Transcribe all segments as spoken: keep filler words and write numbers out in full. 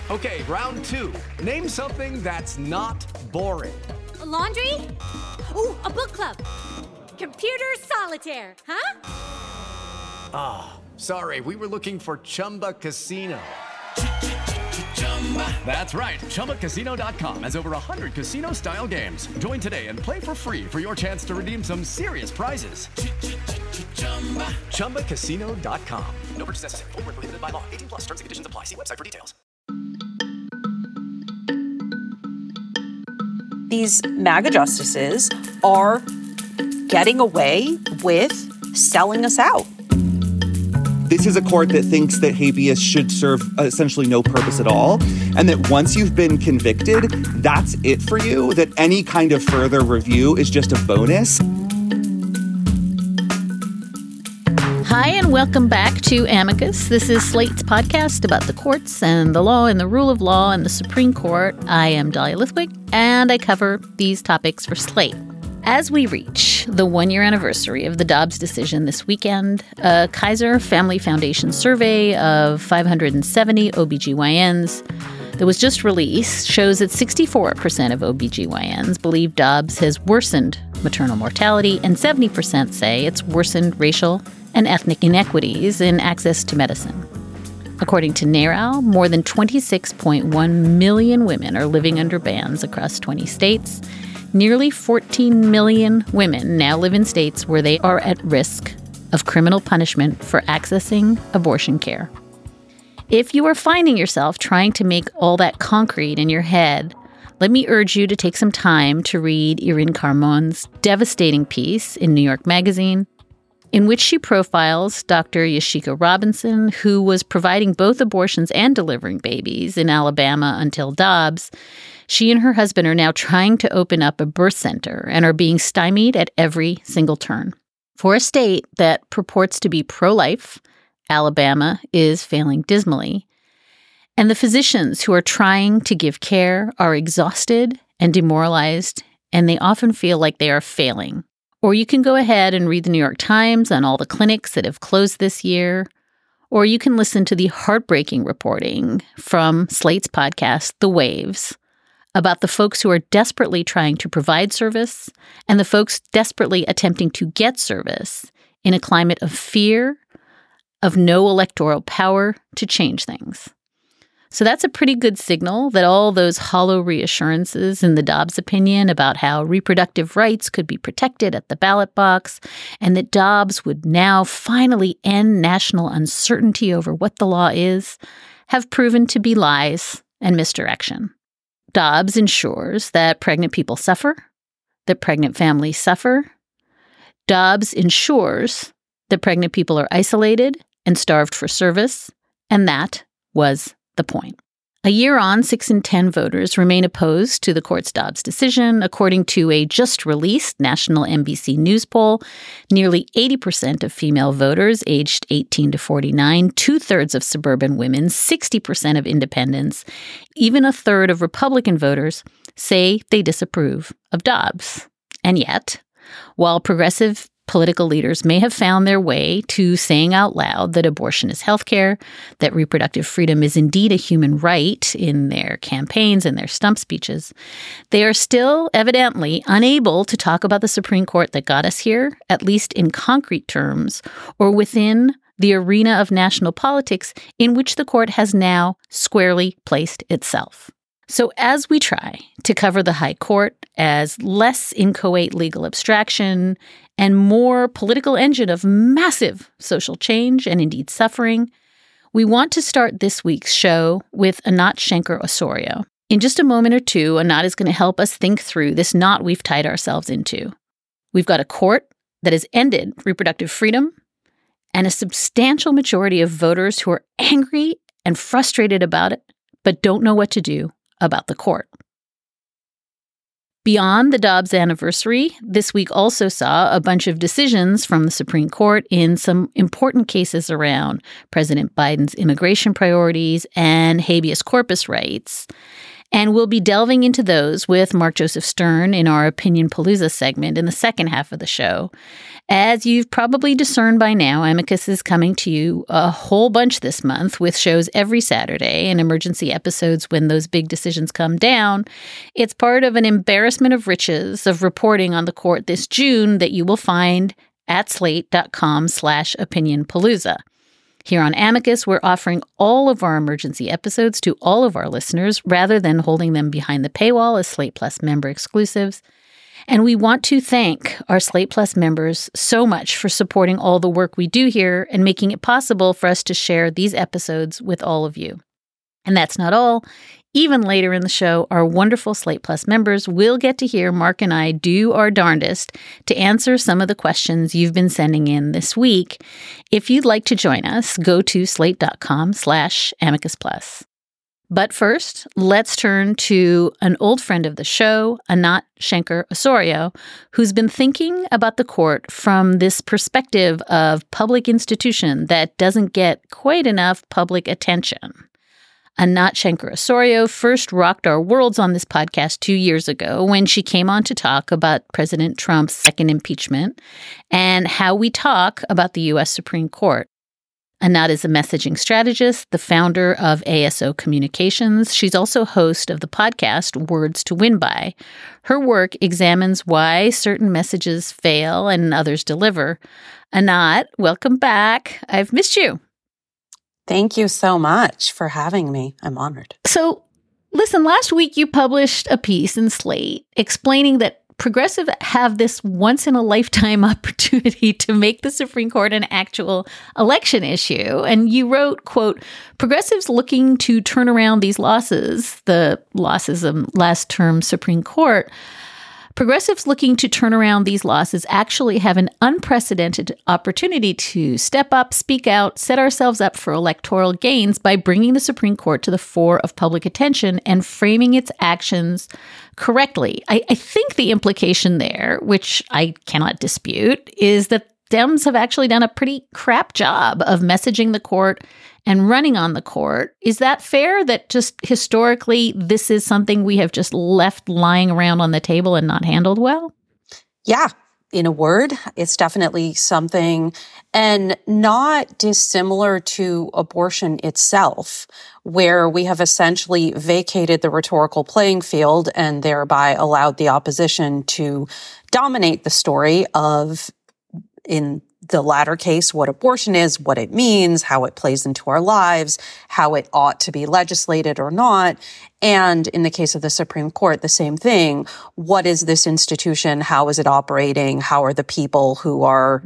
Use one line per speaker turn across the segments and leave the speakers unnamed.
Okay, round two. Name something that's not boring.
A laundry? Ooh, a book club. Computer solitaire, huh?
Ah, oh, sorry, we were looking for Chumba Casino. That's right, Chumba Casino dot com has over one hundred casino-style games. Join today and play for free for your chance to redeem some serious prizes. Chumba Casino dot com. No purchase necessary. Void where prohibited by law. eighteen plus. Terms and conditions apply. See website for details.
These MAGA justices are getting away with selling us out.
This is a court that thinks that habeas should serve essentially no purpose at all, and that once you've been convicted, that's it for you, that any kind of further review is just a bonus.
Hi, and welcome back to Amicus. This is Slate's podcast about the courts and the law and the rule of law and the Supreme Court. I am Dahlia Lithwick, and I cover these topics for Slate. As we reach the one-year anniversary of the Dobbs decision this weekend, a Kaiser Family Foundation survey of five hundred seventy O B G Y Ns that was just released shows that sixty-four percent of O B G Y Ns believe Dobbs has worsened maternal mortality, and seventy percent say it's worsened racial and ethnic inequities in access to medicine. According to NARAL, more than twenty-six point one million women are living under bans across twenty states. Nearly fourteen million women now live in states where they are at risk of criminal punishment for accessing abortion care. If you are finding yourself trying to make all that concrete in your head, let me urge you to take some time to read Irin Carmon's devastating piece in New York Magazine, in which she profiles Doctor Yashika Robinson, who was providing both abortions and delivering babies in Alabama until Dobbs. She and her husband are now trying to open up a birth center and are being stymied at every single turn. For a state that purports to be pro-life, Alabama is failing dismally. And the physicians who are trying to give care are exhausted and demoralized, and they often feel like they are failing. Or you can go ahead and read the New York Times on all the clinics that have closed this year. Or you can listen to the heartbreaking reporting from Slate's podcast, The Waves, about the folks who are desperately trying to provide service and the folks desperately attempting to get service in a climate of fear, of no electoral power to change things. So that's a pretty good signal that all those hollow reassurances in the Dobbs opinion about how reproductive rights could be protected at the ballot box and that Dobbs would now finally end national uncertainty over what the law is have proven to be lies and misdirection. Dobbs ensures that pregnant people suffer, that pregnant families suffer. Dobbs ensures that pregnant people are isolated and starved for service, and that was the point. A year on, six in ten voters remain opposed to the court's Dobbs decision. According to a just-released national N B C News poll, nearly eighty percent of female voters aged eighteen to forty-nine, two-thirds of suburban women, sixty percent of independents, even a third of Republican voters say they disapprove of Dobbs. And yet, while progressive political leaders may have found their way to saying out loud that abortion is healthcare, that reproductive freedom is indeed a human right in their campaigns and their stump speeches, they are still evidently unable to talk about the Supreme Court that got us here, at least in concrete terms, or within the arena of national politics in which the court has now squarely placed itself. So as we try to cover the High Court as less inchoate legal abstraction and more political engine of massive social change and indeed suffering, we want to start this week's show with Anat Shenker-Osorio. In just a moment or two, Anat is going to help us think through this knot we've tied ourselves into. We've got a court that has ended reproductive freedom and a substantial majority of voters who are angry and frustrated about it, but don't know what to do about the court. Beyond the Dobbs anniversary, this week also saw a bunch of decisions from the Supreme Court in some important cases around President Biden's immigration priorities and habeas corpus rights. And we'll be delving into those with Mark Joseph Stern in our Opinion Palooza segment in the second half of the show. As you've probably discerned by now, Amicus is coming to you a whole bunch this month with shows every Saturday and emergency episodes when those big decisions come down. It's part of an embarrassment of riches of reporting on the court this June that you will find at slate.com slash opinionpalooza. Here on Amicus, we're offering all of our emergency episodes to all of our listeners rather than holding them behind the paywall as Slate Plus member exclusives. And we want to thank our Slate Plus members so much for supporting all the work we do here and making it possible for us to share these episodes with all of you. And that's not all. Even later in the show, our wonderful Slate Plus members will get to hear Mark and I do our darndest to answer some of the questions you've been sending in this week. If you'd like to join us, go to slate.com slash amicus plus. But first, let's turn to an old friend of the show, Anat Shenker-Osorio, who's been thinking about the court from this perspective of public institution that doesn't get quite enough public attention. Anat Shenker-Osorio first rocked our worlds on this podcast two years ago when she came on to talk about President Trump's second impeachment and how we talk about the U S Supreme Court. Anat is a messaging strategist, the founder of A S O Communications. She's also host of the podcast Words to Win By. Her work examines why certain messages fail and others deliver. Anat, welcome back. I've missed you.
Thank you so much for having me. I'm honored.
So, listen, last week you published a piece in Slate explaining that progressives have this once-in-a-lifetime opportunity to make the Supreme Court an actual election issue. And you wrote, quote, progressives looking to turn around these losses, the losses of last term Supreme Court, progressives looking to turn around these losses actually have an unprecedented opportunity to step up, speak out, set ourselves up for electoral gains by bringing the Supreme Court to the fore of public attention and framing its actions correctly. I, I think the implication there, which I cannot dispute, is that Dems have actually done a pretty crap job of messaging the court and running on the court. Is that fair, that just historically this is something we have just left lying around on the table and not handled well?
Yeah. In a word, it's definitely something, and not dissimilar to abortion itself, where we have essentially vacated the rhetorical playing field and thereby allowed the opposition to dominate the story of, in the latter case, what abortion is, what it means, how it plays into our lives, how it ought to be legislated or not. And in the case of the Supreme Court, the same thing. What is this institution? How is it operating? How are the people who are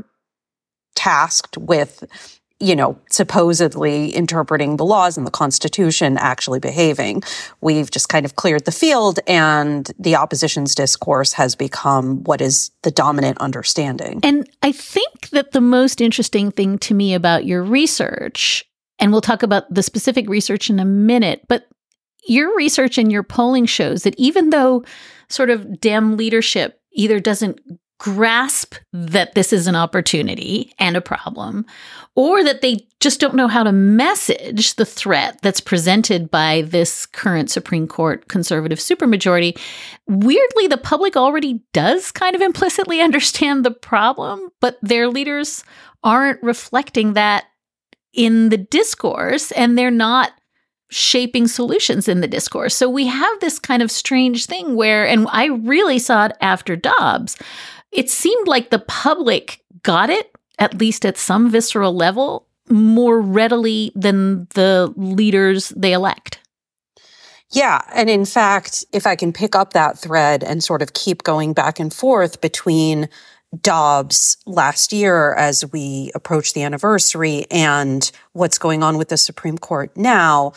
tasked with, you know, supposedly interpreting the laws and the Constitution actually behaving? We've just kind of cleared the field, and the opposition's discourse has become what is the dominant understanding.
And I think that the most interesting thing to me about your research, and we'll talk about the specific research in a minute, but your research and your polling shows that even though sort of Dem leadership either doesn't grasp that this is an opportunity and a problem, or that they just don't know how to message the threat that's presented by this current Supreme Court conservative supermajority, weirdly, the public already does kind of implicitly understand the problem, but their leaders aren't reflecting that in the discourse, and they're not shaping solutions in the discourse. So we have this kind of strange thing where, and I really saw it after Dobbs, it seemed like the public got it, at least at some visceral level, more readily than the leaders they elect.
Yeah. And in fact, if I can pick up that thread and sort of keep going back and forth between Dobbs last year as we approach the anniversary and what's going on with the Supreme Court now,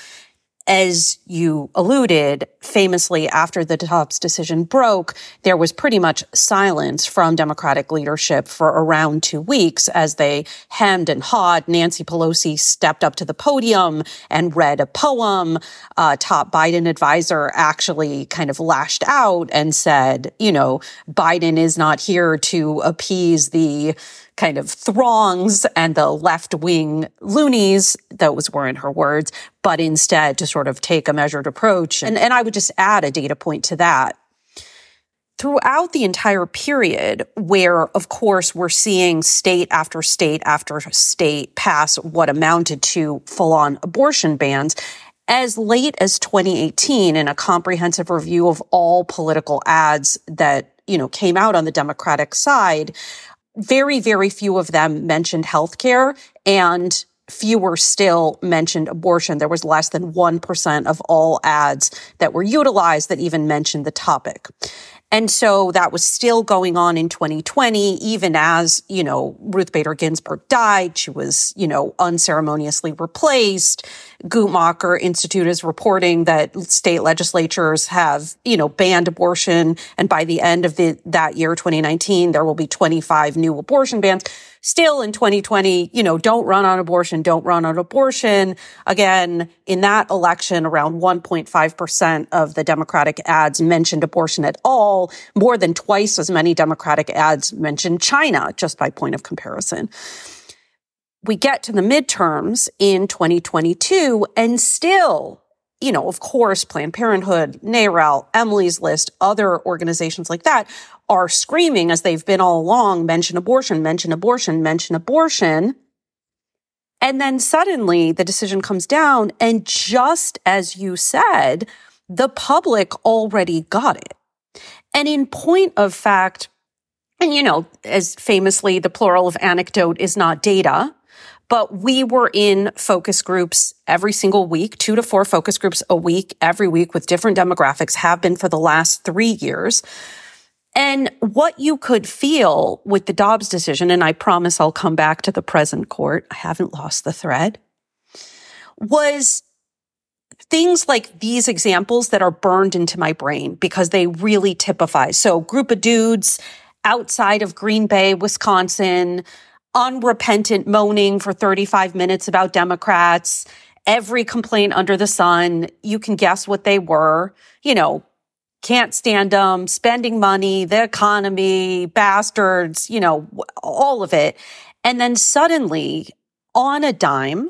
as you alluded, famously after the Dobbs decision broke, there was pretty much silence from Democratic leadership for around two weeks as they hemmed and hawed. Nancy Pelosi stepped up to the podium and read a poem. Uh, top Biden advisor actually kind of lashed out and said, you know, Biden is not here to appease the kind of throngs and the left-wing loonies, those weren't her words, but instead to sort of take a measured approach. And, and I would just add a data point to that. Throughout the entire period where, of course, we're seeing state after state after state pass what amounted to full-on abortion bans, as late as twenty eighteen, in a comprehensive review of all political ads that, you know, came out on the Democratic side, very, very few of them mentioned healthcare, and fewer still mentioned abortion. There was less than one percent of all ads that were utilized that even mentioned the topic. And so that was still going on in twenty twenty, even as, you know, Ruth Bader Ginsburg died. She was, you know, unceremoniously replaced. Guttmacher Institute is reporting that state legislatures have, you know, banned abortion. And by the end of the, that year, twenty nineteen, there will be twenty-five new abortion bans. Still in twenty twenty, you know, don't run on abortion, don't run on abortion. Again, in that election, around one point five percent of the Democratic ads mentioned abortion at all. More than twice as many Democratic ads mentioned China, just by point of comparison. We get to the midterms in twenty twenty-two, and still, you know, of course, Planned Parenthood, NARAL, Emily's List, other organizations like that are screaming, as they've been all along, mention abortion, mention abortion, mention abortion. And then suddenly the decision comes down, and just as you said, the public already got it. And in point of fact, and you know, as famously, the plural of anecdote is not data, but we were in focus groups every single week, two to four focus groups a week, every week with different demographics, have been for the last three years. And what you could feel with the Dobbs decision, and I promise I'll come back to the present court, I haven't lost the thread, was things like these examples that are burned into my brain because they really typify. So group of dudes outside of Green Bay, Wisconsin, unrepentant moaning for thirty-five minutes about Democrats, every complaint under the sun. You can guess what they were. You know, can't stand them, spending money, the economy, bastards, you know, all of it. And then suddenly, on a dime,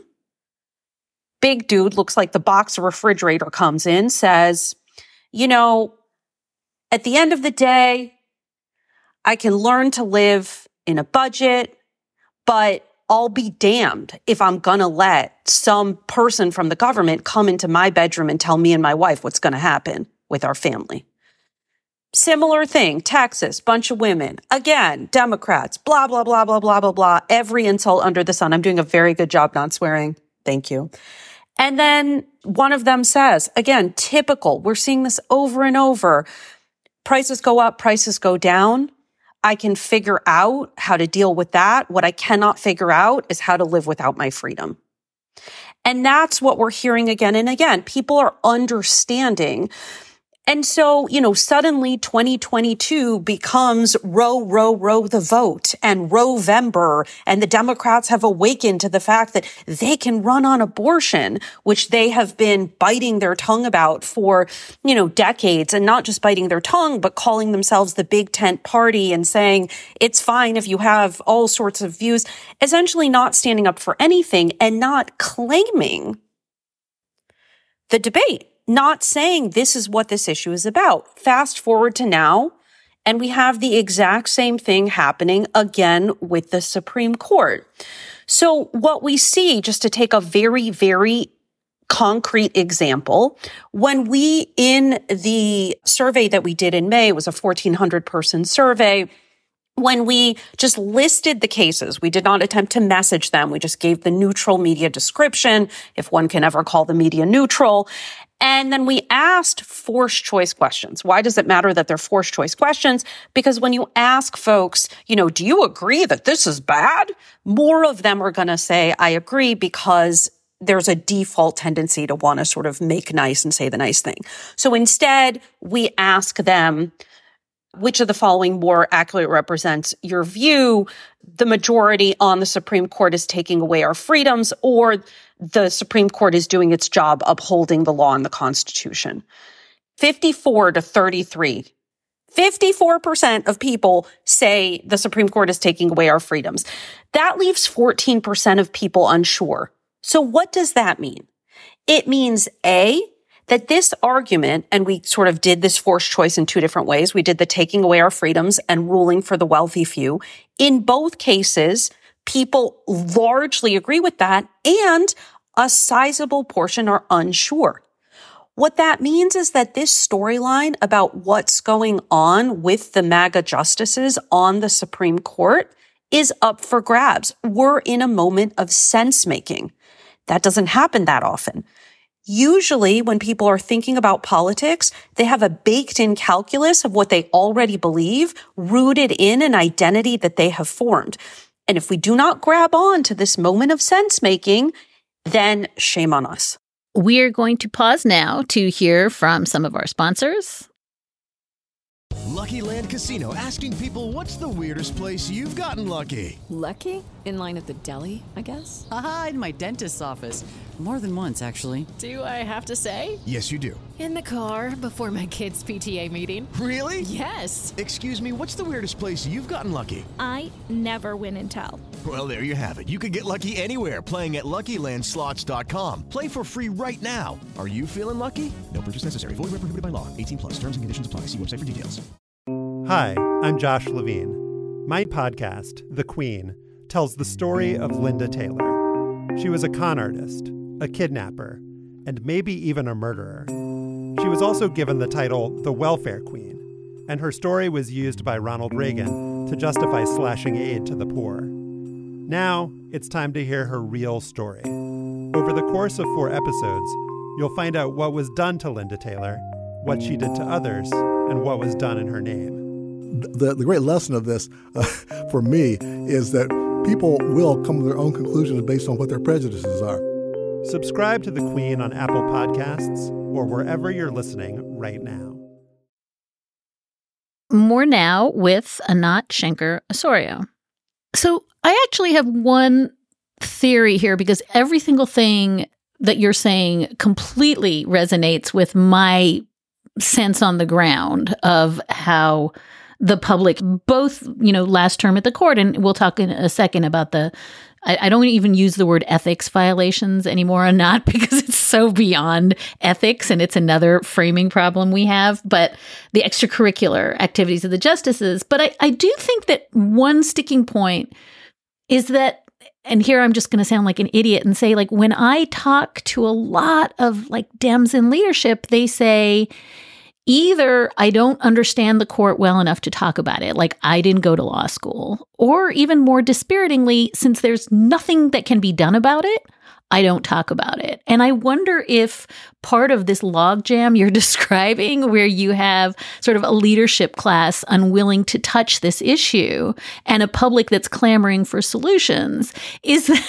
big dude, looks like the box of refrigerator, comes in, says, you know, at the end of the day, I can learn to live in a budget, but I'll be damned if I'm going to let some person from the government come into my bedroom and tell me and my wife what's going to happen with our family. Similar thing, Texas, bunch of women. Again, Democrats, blah, blah, blah, blah, blah, blah, blah. Every insult under the sun. I'm doing a very good job not swearing. Thank you. And then one of them says, again, typical. We're seeing this over and over. Prices go up, prices go down. I can figure out how to deal with that. What I cannot figure out is how to live without my freedom. And that's what we're hearing again and again. People are understanding. And so, you know, suddenly twenty twenty-two becomes row, row, row the vote and Roe-vember. And the Democrats have awakened to the fact that they can run on abortion, which they have been biting their tongue about for, you know, decades, and not just biting their tongue, but calling themselves the big tent party and saying it's fine if you have all sorts of views, essentially not standing up for anything and not claiming the debate. Not saying this is what this issue is about. Fast forward to now, and we have the exact same thing happening again with the Supreme Court. So what we see, just to take a very, very concrete example, when we, in the survey that we did in May, it was a fourteen hundred person survey, when we just listed the cases, we did not attempt to message them. We just gave the neutral media description, if one can ever call the media neutral. And then we asked forced choice questions. Why does it matter that they're forced choice questions? Because when you ask folks, you know, do you agree that this is bad? More of them are going to say, I agree, because there's a default tendency to want to sort of make nice and say the nice thing. So instead, we ask them, which of the following more accurately represents your view? The majority on the Supreme Court is taking away our freedoms, or the Supreme Court is doing its job upholding the law and the Constitution. fifty-four to thirty-three fifty-four percent of people say the Supreme Court is taking away our freedoms. That leaves fourteen percent of people unsure. So what does that mean? It means, A, that this argument, and we sort of did this forced choice in two different ways. We did the taking away our freedoms and ruling for the wealthy few. In both cases, people largely agree with that, and a sizable portion are unsure. What that means is that this storyline about what's going on with the MAGA justices on the Supreme Court is up for grabs. We're in a moment of sense-making. That doesn't happen that often. Usually, when people are thinking about politics, they have a baked-in calculus of what they already believe, rooted in an identity that they have formed. And if we do not grab on to this moment of sense-making, then shame on us.
We're going to pause now to hear from some of our sponsors.
Lucky Land Casino, asking people, what's the weirdest place you've gotten lucky?
Lucky? In line at the deli, I guess?
Aha, in my dentist's office. More than once, actually.
Do I have to say?
Yes, you do.
In the car before my kids' P T A meeting.
Really?
Yes.
Excuse me, what's the weirdest place you've gotten lucky?
I never win and tell.
Well, there you have it. You can get lucky anywhere, playing at Lucky Land Slots dot com. Play for free right now. Are you feeling lucky? No purchase necessary. Void where prohibited by law. eighteen plus. Terms and conditions apply. See website for details.
Hi, I'm Josh Levine. My podcast, The Queen, tells the story of Linda Taylor. She was a con artist, a kidnapper, and maybe even a murderer. She was also given the title the Welfare Queen, and her story was used by Ronald Reagan to justify slashing aid to the poor. Now, it's time to hear her real story. Over the course of four episodes, you'll find out what was done to Linda Taylor, what she did to others, and what was done in her name.
The, the great lesson of this, uh, for me, is that people will come to their own conclusions based on what their prejudices are.
Subscribe to The Queen on Apple Podcasts or wherever you're listening right now.
More now with Anat Shenker-Osorio. So I actually have one theory here, because every single thing that you're saying completely resonates with my sense on the ground of how the public, both, you know, last term at the court, and we'll talk in a second about the, I, I don't even use the word ethics violations anymore, or not, because it's so beyond ethics and it's another framing problem we have, but the extracurricular activities of the justices. But I, I do think that one sticking point is that, and here I'm just going to sound like an idiot and say, like, when I talk to a lot of like Dems in leadership, they say, either I don't understand the court well enough to talk about it, like I didn't go to law school, or even more dispiritingly, since there's nothing that can be done about it, I don't talk about it. And I wonder if part of this logjam you're describing, where you have sort of a leadership class unwilling to touch this issue and a public that's clamoring for solutions, is that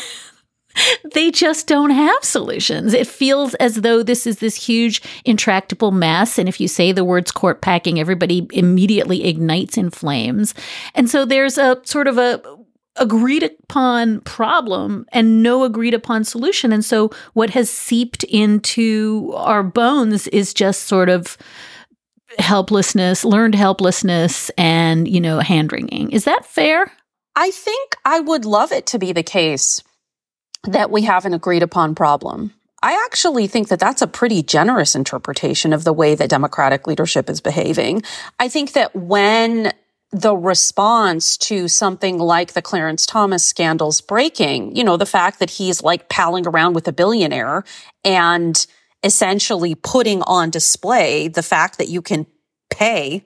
they just don't have solutions. It feels as though this is this huge, intractable mess. And if you say the words court packing, everybody immediately ignites in flames. And so there's a sort of a agreed upon problem and no agreed upon solution. And so what has seeped into our bones is just sort of helplessness, learned helplessness, and, you know, hand-wringing. Is that fair?
I think I would love it to be the case that we have an agreed upon problem. I actually think that that's a pretty generous interpretation of the way that Democratic leadership is behaving. I think that when the response to something like the Clarence Thomas scandal's breaking, you know, the fact that he's like palling around with a billionaire and essentially putting on display the fact that you can pay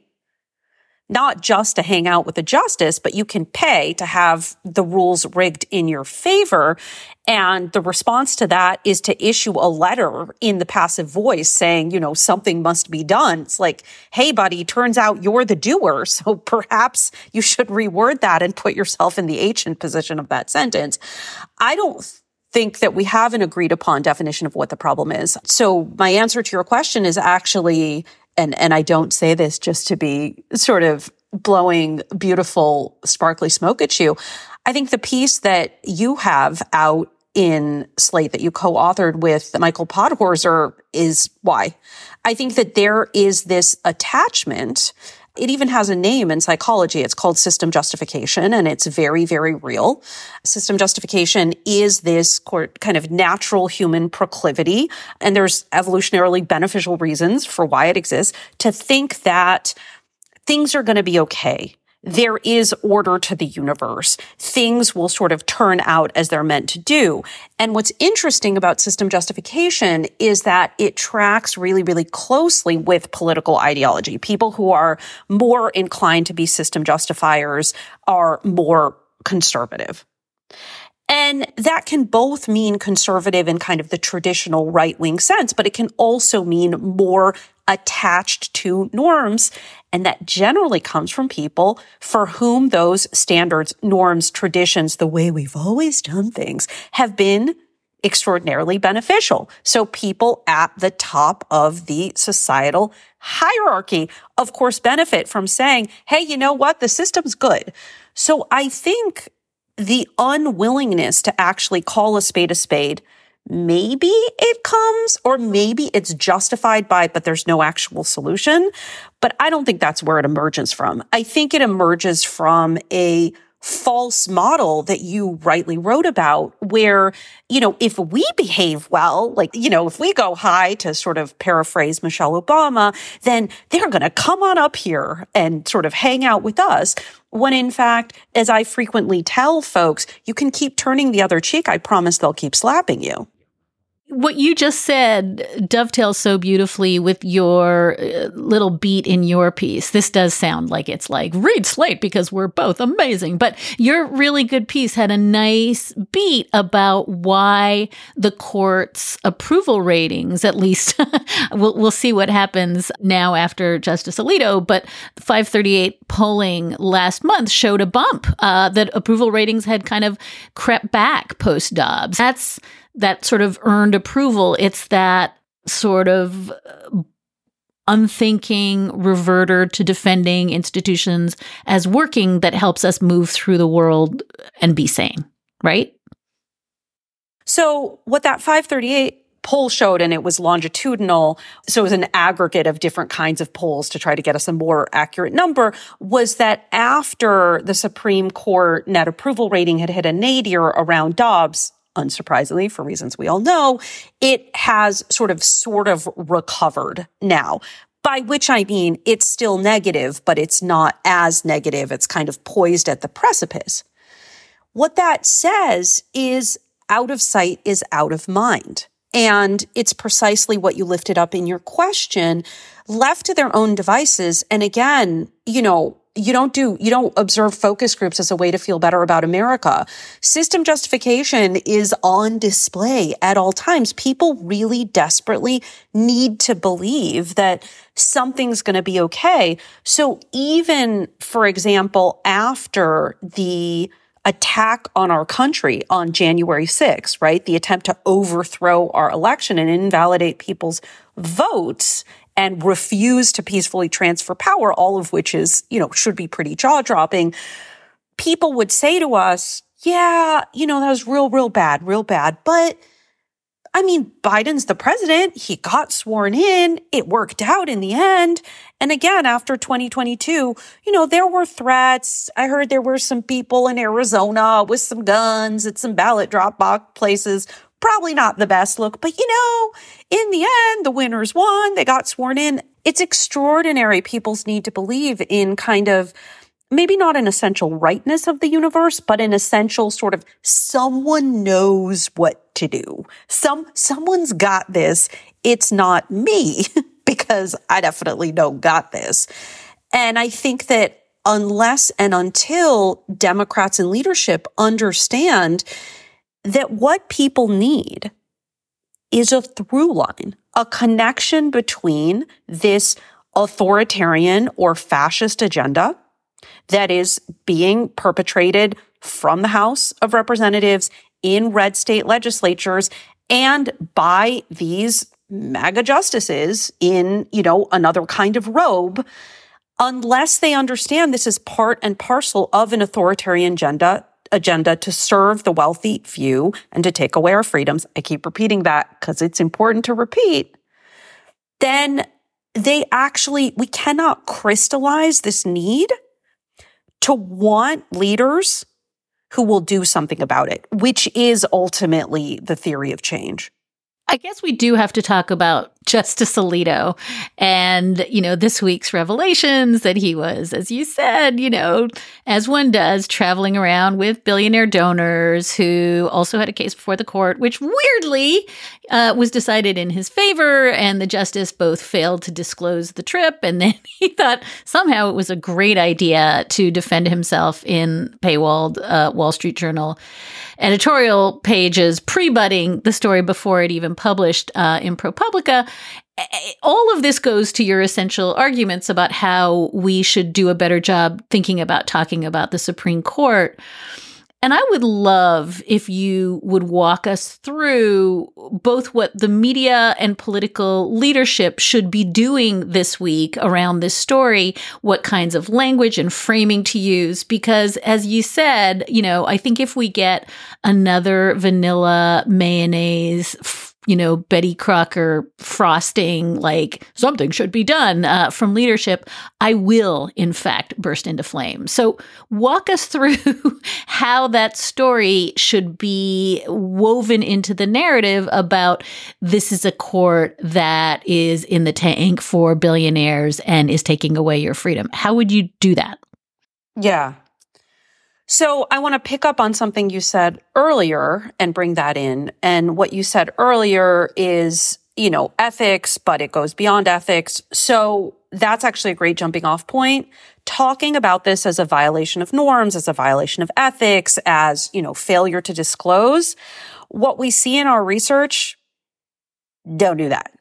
not just to hang out with a justice, but you can pay to have the rules rigged in your favor. And the response to that is to issue a letter in the passive voice saying, you know, something must be done. It's like, hey, buddy, turns out you're the doer. So perhaps you should reword that and put yourself in the agent position of that sentence. I don't think that we have an agreed upon definition of what the problem is. So my answer to your question is actually, And and I don't say this just to be sort of blowing beautiful, sparkly smoke at you. I think the piece that you have out in Slate that you co-authored with Michael Podhorzer is why. I think that there is this attachment It even has a name in psychology. It's called system justification, and it's very, very real. System justification is this kind of natural human proclivity, and there's evolutionarily beneficial reasons for why it exists, to think that things are going to be okay. There is order to the universe. Things will sort of turn out as they're meant to do. And what's interesting about system justification is that it tracks really, really closely with political ideology. People who are more inclined to be system justifiers are more conservative. And that can both mean conservative in kind of the traditional right-wing sense, but it can also mean more attached to norms. And that generally comes from people for whom those standards, norms, traditions, the way we've always done things, have been extraordinarily beneficial. So people at the top of the societal hierarchy, of course, benefit from saying, hey, you know what? The system's good. So I think the unwillingness to actually call a spade a spade, maybe it comes, or maybe it's justified by, but there's no actual solution. But I don't think that's where it emerges from. I think it emerges from a false model that you rightly wrote about, where, you know, if we behave well, like, you know, if we go high, to sort of paraphrase Michelle Obama, then they're going to come on up here and sort of hang out with us. When in fact, as I frequently tell folks, you can keep turning the other cheek. I promise they'll keep slapping you.
What you just said dovetails so beautifully with your little beat in your piece. This does sound like it's like, read Slate because we're both amazing. But your really good piece had a nice beat about why the court's approval ratings, at least, we'll, we'll see what happens now after Justice Alito, but five thirty-eight polling last month showed a bump, uh, that approval ratings had kind of crept back post-Dobbs. That's that sort of earned approval. It's that sort of unthinking reverter to defending institutions as working that helps us move through the world and be sane, right?
So what that five thirty-eight poll showed, and it was longitudinal, so it was an aggregate of different kinds of polls to try to get us a more accurate number, was that after the Supreme Court net approval rating had hit a nadir around Dobbs, unsurprisingly, for reasons we all know, it has sort of sort of recovered now. By which I mean it's still negative, but it's not as negative. It's kind of poised at the precipice. What that says is out of sight is out of mind. And it's precisely what you lifted up in your question. Left to their own devices, and again, you know, You don't do, you don't observe focus groups as a way to feel better about America. System justification is on display at all times. People really desperately need to believe that something's going to be okay. So even, for example, after the attack on our country on January sixth, right? The attempt to overthrow our election and invalidate people's votes and refuse to peacefully transfer power, all of which is, you know, should be pretty jaw-dropping. People would say to us, yeah, you know, that was real, real bad, real bad. But I mean, Biden's the president. He got sworn in. It worked out in the end. And again, after twenty twenty-two, you know, there were threats. I heard there were some people in Arizona with some guns at some ballot drop box places. Probably not the best look, but you know, in the end, the winners won. They got sworn in. It's extraordinary. People's need to believe in kind of maybe not an essential rightness of the universe, but an essential sort of someone knows what to do. Some, someone's got this. It's not me because I definitely don't got this. And I think that unless and until Democrats in leadership understand that what people need is a through line, a connection between this authoritarian or fascist agenda that is being perpetrated from the House of Representatives in red state legislatures and by these MAGA justices in, you know, another kind of robe, unless they understand this is part and parcel of an authoritarian agenda agenda to serve the wealthy few and to take away our freedoms. I keep repeating that because it's important to repeat. Then they actually, we cannot crystallize this need to want leaders who will do something about it, which is ultimately the theory of change.
I guess we do have to talk about Justice Alito and, you know, this week's revelations that he was, as you said, you know, as one does, traveling around with billionaire donors who also had a case before the court, which weirdly uh, was decided in his favor. And the justice both failed to disclose the trip. And then he thought somehow it was a great idea to defend himself in paywalled uh, Wall Street Journal editorial pages, pre-butting the story before it even published uh, in ProPublica. All of this goes to your essential arguments about how we should do a better job thinking about talking about the Supreme Court. And I would love if you would walk us through both what the media and political leadership should be doing this week around this story, what kinds of language and framing to use. Because as you said, you know, I think if we get another vanilla mayonnaise, you know, Betty Crocker frosting, like something should be done uh, from leadership, I will, in fact, burst into flames. So walk us through how that story should be woven into the narrative about this is a court that is in the tank for billionaires and is taking away your freedom. How would you do that?
Yeah. So I want to pick up on something you said earlier and bring that in. And what you said earlier is, you know, ethics, but it goes beyond ethics. So that's actually a great jumping off point. Talking about this as a violation of norms, as a violation of ethics, as, you know, failure to disclose. What we see in our research, don't do that.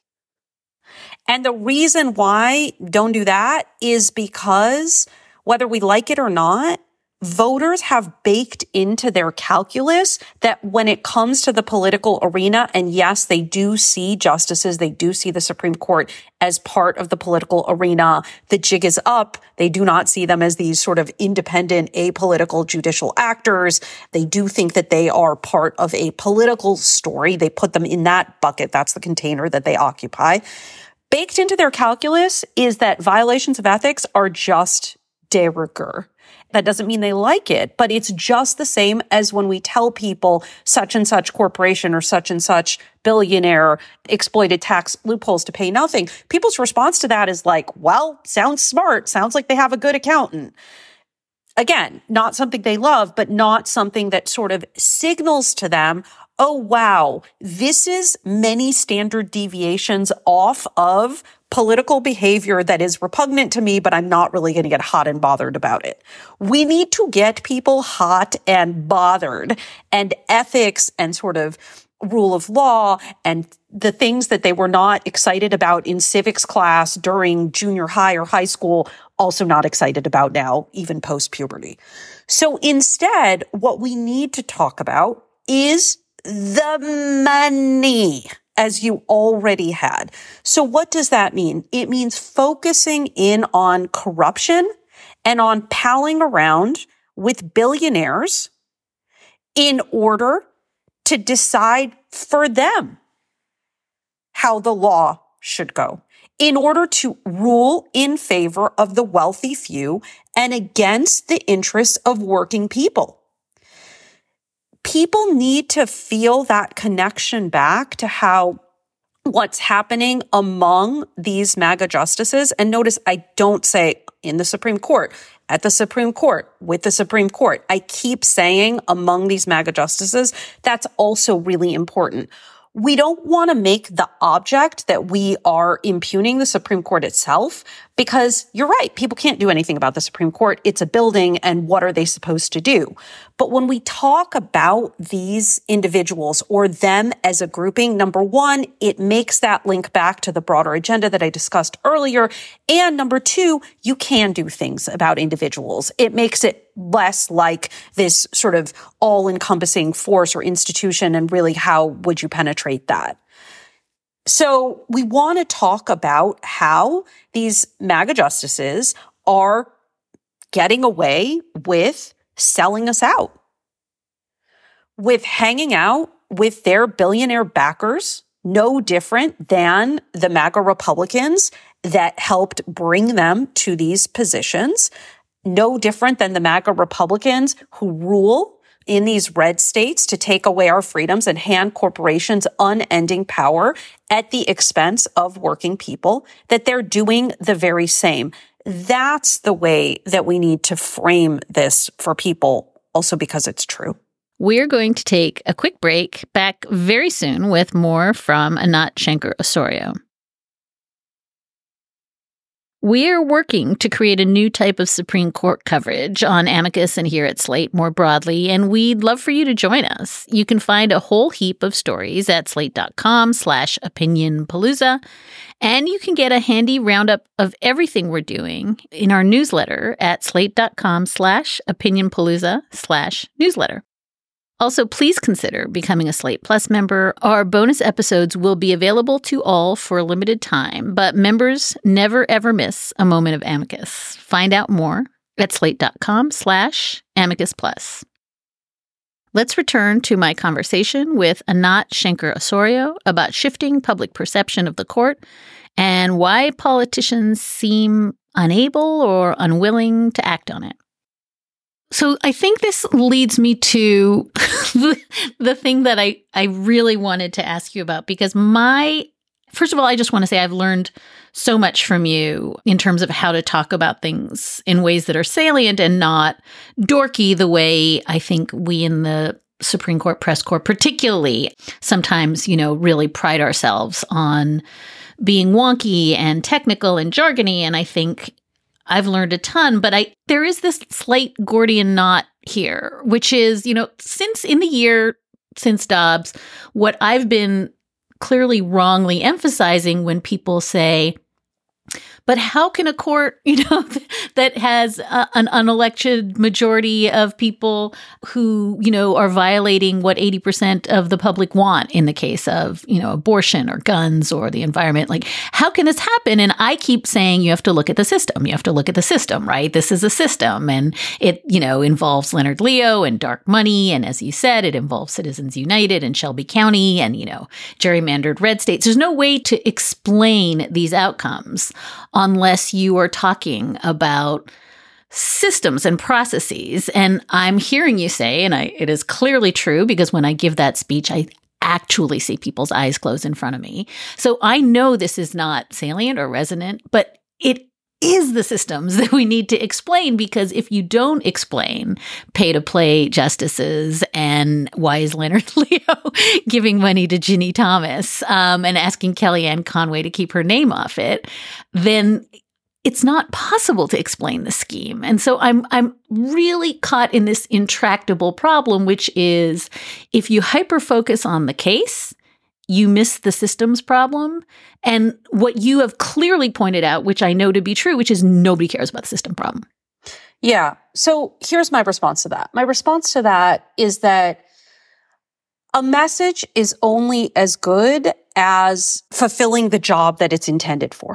And the reason why don't do that is because whether we like it or not, voters have baked into their calculus that when it comes to the political arena, and yes, they do see justices, they do see the Supreme Court as part of the political arena, the jig is up. They do not see them as these sort of independent, apolitical judicial actors. They do think that they are part of a political story. They put them in that bucket. That's the container that they occupy. Baked into their calculus is that violations of ethics are just de rigueur. That doesn't mean they like it, but it's just the same as when we tell people such and such corporation or such and such billionaire exploited tax loopholes to pay nothing. People's response to that is like, well, sounds smart. Sounds like they have a good accountant. Again, not something they love, but not something that sort of signals to them, oh, wow, this is many standard deviations off of political behavior that is repugnant to me, but I'm not really going to get hot and bothered about it. We need to get people hot and bothered, and ethics and sort of rule of law and the things that they were not excited about in civics class during junior high or high school, also not excited about now, even post-puberty. So instead, what we need to talk about is the money, as you already had. So what does that mean? It means focusing in on corruption and on palling around with billionaires in order to decide for them how the law should go, in order to rule in favor of the wealthy few and against the interests of working people. People need to feel that connection back to how what's happening among these MAGA justices. And notice I don't say in the Supreme Court, at the Supreme Court, with the Supreme Court. I keep saying among these MAGA justices. That's also really important. We don't want to make the object that we are impugning the Supreme Court itself, because you're right, people can't do anything about the Supreme Court. It's a building, and what are they supposed to do? But when we talk about these individuals or them as a grouping, number one, it makes that link back to the broader agenda that I discussed earlier. And number two, you can do things about individuals. It makes it less like this sort of all-encompassing force or institution, and really how would you penetrate that? So we want to talk about how these MAGA justices are getting away with selling us out, with hanging out with their billionaire backers no different than the MAGA Republicans that helped bring them to these positions, no different than the MAGA Republicans who rule in these red states to take away our freedoms and hand corporations unending power at the expense of working people, that they're doing the very same. That's the way that we need to frame this for people, also because it's true.
We're going to take a quick break, back very soon with more from Anat Shenker-Osorio. We're working to create a new type of Supreme Court coverage on Amicus and here at Slate more broadly, and we'd love for you to join us. You can find a whole heap of stories at slate.com slash opinionpalooza, and you can get a handy roundup of everything we're doing in our newsletter at slate.com slash opinionpalooza slash newsletter. Also, please consider becoming a Slate Plus member. Our bonus episodes will be available to all for a limited time, but members never ever miss a moment of Amicus. Find out more at slate.com slash Amicus Plus. Let's return to my conversation with Anat Shenker-Osorio about shifting public perception of the court and why politicians seem unable or unwilling to act on it. So I think this leads me to the, the thing that I, I really wanted to ask you about, because my, first of all, I just want to say I've learned so much from you in terms of how to talk about things in ways that are salient and not dorky the way I think we in the Supreme Court press corps particularly sometimes, you know, really pride ourselves on being wonky and technical and jargony. And I think I've learned a ton, but I there is this slight Gordian knot here, which is, you know, since in the year since Dobbs, what I've been clearly wrongly emphasizing when people say, but how can a court, you know, that has a, an unelected majority of people who, you know, are violating what eighty percent of the public want in the case of, you know, abortion or guns or the environment, like, how can this happen? And I keep saying you have to look at the system. You have to look at the system, right? This is a system, and it, you know, involves Leonard Leo and dark money. And as you said, it involves Citizens United and Shelby County and, you know, gerrymandered red states. There's no way to explain these outcomes unless you are talking about systems and processes. And I'm hearing you say, and I, it is clearly true, because when I give that speech, I actually see people's eyes close in front of me. So I know this is not salient or resonant, but it is the systems that we need to explain, because if you don't explain pay-to-play justices and why is Leonard Leo giving money to Ginny Thomas um, and asking Kellyanne Conway to keep her name off it, then it's not possible to explain the scheme. And so I'm I'm really caught in this intractable problem, which is if you hyper-focus on the case, you miss the systems problem. And what you have clearly pointed out, which I know to be true, which is nobody cares about the system problem.
Yeah. So here's my response to that. My response to that is that a message is only as good as fulfilling the job that it's intended for.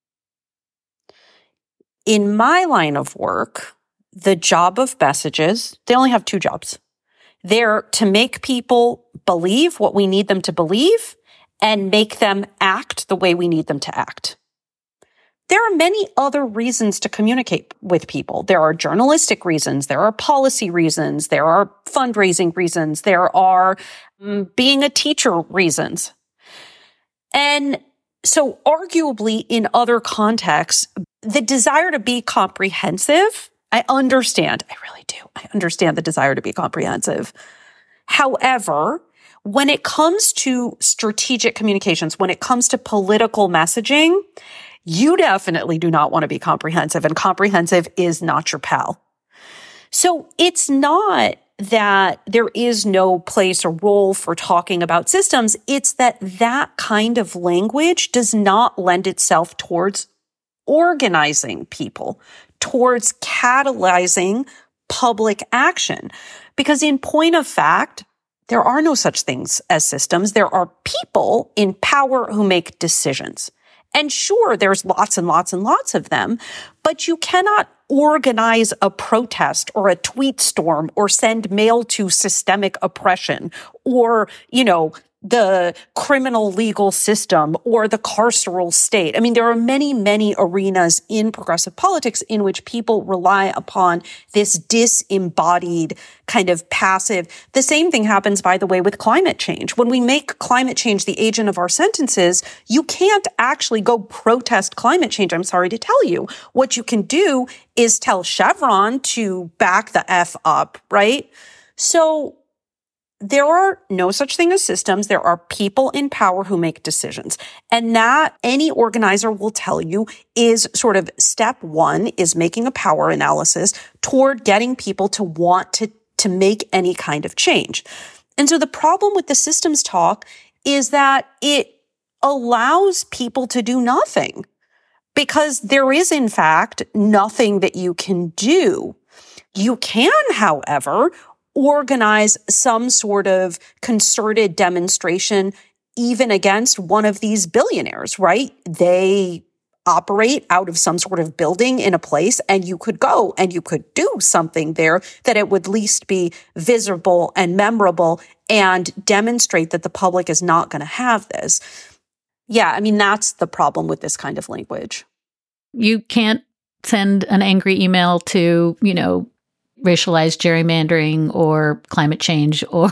In my line of work, the job of messages, they only have two jobs. They're to make people believe what we need them to believe and make them act the way we need them to act. There are many other reasons to communicate with people. There are journalistic reasons. There are policy reasons. There are fundraising reasons. There are um, being a teacher reasons. And so arguably in other contexts, the desire to be comprehensive, I understand. I really do. I understand the desire to be comprehensive. However, when it comes to strategic communications, when it comes to political messaging, you definitely do not want to be comprehensive, and comprehensive is not your pal. So it's not that there is no place or role for talking about systems. It's that that kind of language does not lend itself towards organizing people, towards catalyzing public action. Because in point of fact, there are no such things as systems. There are people in power who make decisions. And sure, there's lots and lots and lots of them, but you cannot organize a protest or a tweet storm or send mail to systemic oppression or, you know, the criminal legal system or the carceral state. I mean, there are many, many arenas in progressive politics in which people rely upon this disembodied kind of passive. The same thing happens, by the way, with climate change. When we make climate change the agent of our sentences, you can't actually go protest climate change. I'm sorry to tell you. What you can do is tell Chevron to back the F up, right? So there are no such thing as systems. There are people in power who make decisions. And that any organizer will tell you is sort of step one is making a power analysis toward getting people to want to, to make any kind of change. And so the problem with the systems talk is that it allows people to do nothing because there is, in fact, nothing that you can do. You can, however, organize some sort of concerted demonstration even against one of these billionaires, right? They operate out of some sort of building in a place, and you could go and you could do something there that it would at least be visible and memorable and demonstrate that the public is not going to have this. Yeah, I mean, that's the problem with this kind of language.
You can't send an angry email to, you know, racialized gerrymandering or climate change or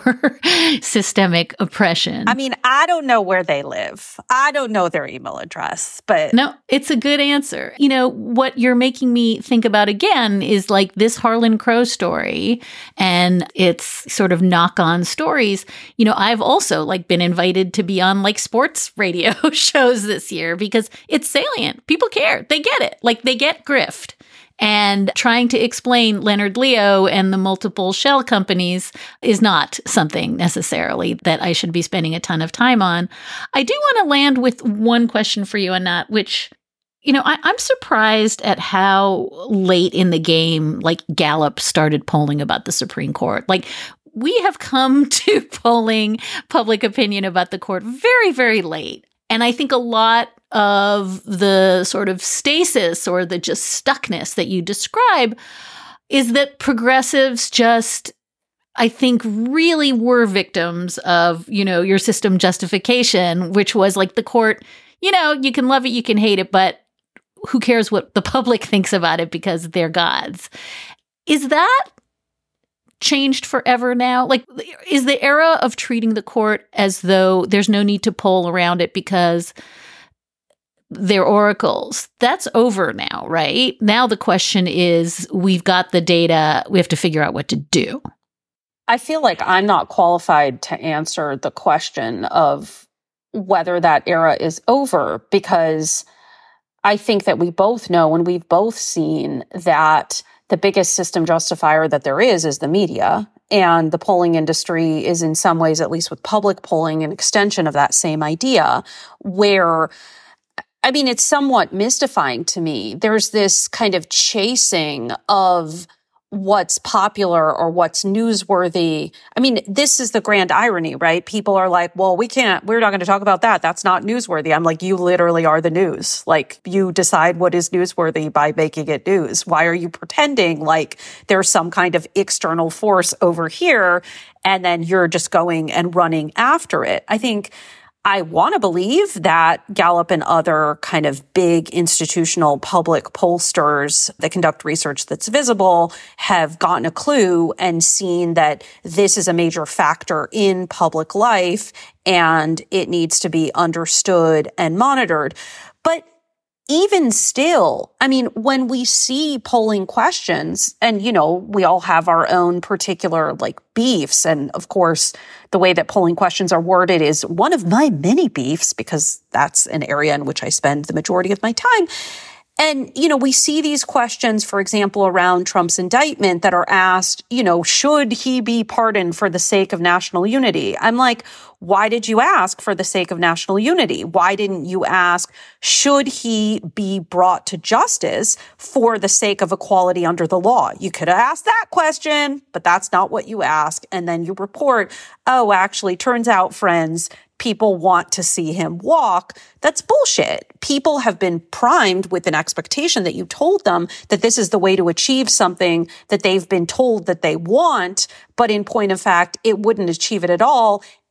systemic oppression.
I mean, I don't know where they live. I don't know their email address, but...
No, it's a good answer. You know, what you're making me think about again is like this Harlan Crow story and its sort of knock-on stories. You know, I've also like been invited to be on like sports radio shows this year because it's salient. People care. They get it. Like they get grift. And trying to explain Leonard Leo and the multiple shell companies is not something necessarily that I should be spending a ton of time on. I do want to land with one question for you, Anat, which, you know, I, I'm surprised at how late in the game, like Gallup started polling about the Supreme Court. Like, we have come to polling public opinion about the court very, very late. And I think a lot of the sort of stasis or the just stuckness that you describe is that progressives just, I think, really were victims of, you know, your system justification, which was like the court, you know, you can love it, you can hate it, but who cares what the public thinks about it because they're gods. Is that changed forever now? Like, is the era of treating the court as though there's no need to poll around it because they're oracles, that's over now, right? Now the question is, we've got the data, we have to figure out what to do.
I feel like I'm not qualified to answer the question of whether that era is over, because I think that we both know and we've both seen that the biggest system justifier that there is is the media. And the polling industry is in some ways, at least with public polling, an extension of that same idea where, I mean, it's somewhat mystifying to me. There's this kind of chasing of what's popular or what's newsworthy. I mean, this is the grand irony, right? People are like, well, we can't, we're not going to talk about that. That's not newsworthy. I'm like, you literally are the news. Like, you decide what is newsworthy by making it news. Why are you pretending like there's some kind of external force over here and then you're just going and running after it? I think I want to believe that Gallup and other kind of big institutional public pollsters that conduct research that's visible have gotten a clue and seen that this is a major factor in public life and it needs to be understood and monitored. But even still, I mean, when we see polling questions, and, you know, we all have our own particular, like, beefs. And, of course, the way that polling questions are worded is one of my many beefs, because that's an area in which I spend the majority of my time. And, you know, we see these questions, for example, around Trump's indictment that are asked, you know, should he be pardoned for the sake of national unity? I'm like, why did you ask for the sake of national unity? Why didn't you ask, should he be brought to justice for the sake of equality under the law? You could have asked that question, but that's not what you ask. And then you report, oh, actually, turns out, friends, people want to see him walk. That's bullshit. People have been primed with an expectation that you told them that this is the way to achieve something that they've been told that they want, but in point of fact, it wouldn't achieve it at all.